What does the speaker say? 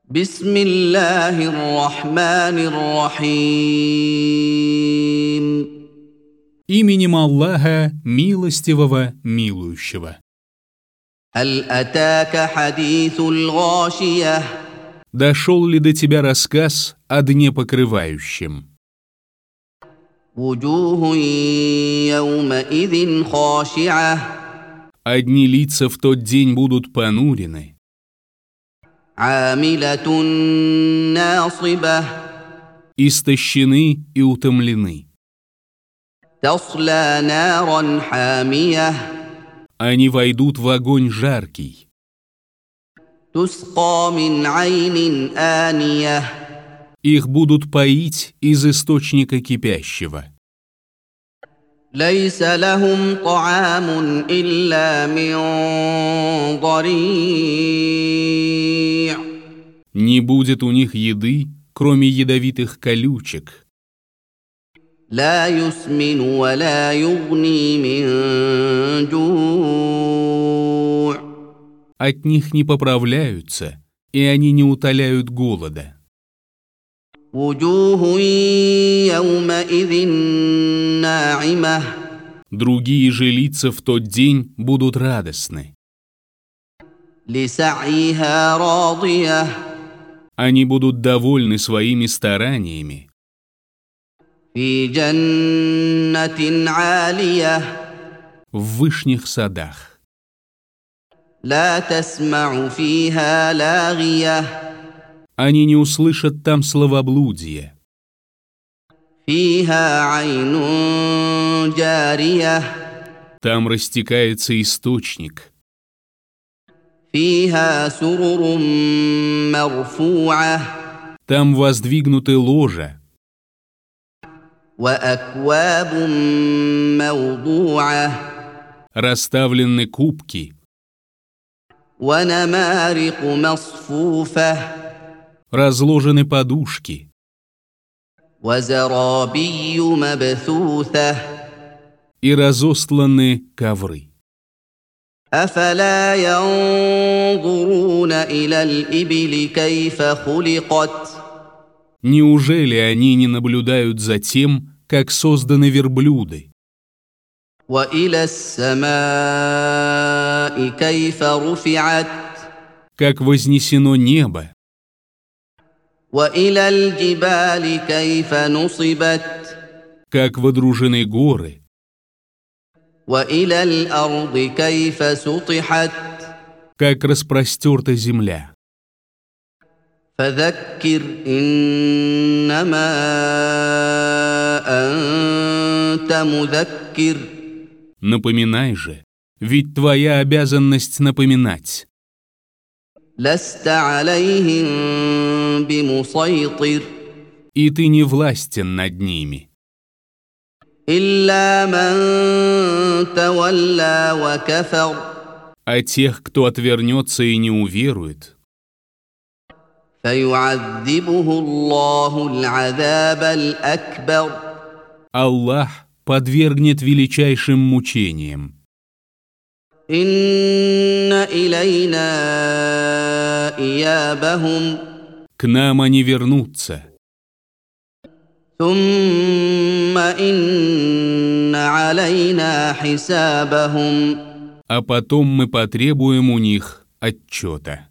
بسم الله الرحمن الرحيم. Именем Аллаха, милостивого, милующего. هل أتاك حديث الغاشية؟ Дошел ли до тебя рассказ о дне покрывающем? وجوه يومئذ خاشعة. Одни лица в тот день будут понурены, عاملة ناصبة. истощены и утомлены. تصلى نارا حامية. Они войдут в огонь жаркий. تسقى من عين آنية. Их будут поить из источника кипящего. ليس لهم طعام إلا من ضريع. Не будет у них еды, кроме ядовитых колючек. لا يسمن ولا يغني من جوع. От них не поправляются, и они не утоляют голода. وجوه يومئذ ناعمة. Другие же лица в тот день будут радостны. لسعيها راضية. Они будут довольны своими стараниями. في جنة عالية. В вышних садах. لا تسمع فيها لاغية. Они не услышат там словоблудия. فيها عين جارية. Там растекается источник. فيها سرر مرفوعة. Там воздвигнуты ложа. وأكواب موضوعة. Расставлены кубки. ونمارق مصفوفة. Разложены подушки. وزرابي مبثوثة. И разостланы ковры. أفلا ينظرون إلى الإبل كيف خلقت؟ Неужели они не наблюдают за тем, как созданы верблюды? وإلى السماء كيف رفعت؟ Как вознесено небо? وإلى الجبال كيف نصبت؟ Как водружены горы? وإلى الأرض كيف سطحت؟ Как распростерта земля? فذكر إنما أنت مذكر. Напоминай же, ведь твоя обязанность напоминать. لست عليهم بمسيطر. И ты не властен над ними. إلا من تولى وكفر. А тех, кто отвернется и не уверует, فيعذبه الله العذاب الأكبر. Аллах подвергнет величайшим мучениям. إن إلينا إيابهم. К нам они вернутся. ثم إن علينا حسابهم. А потом мы потребуем у них отчета.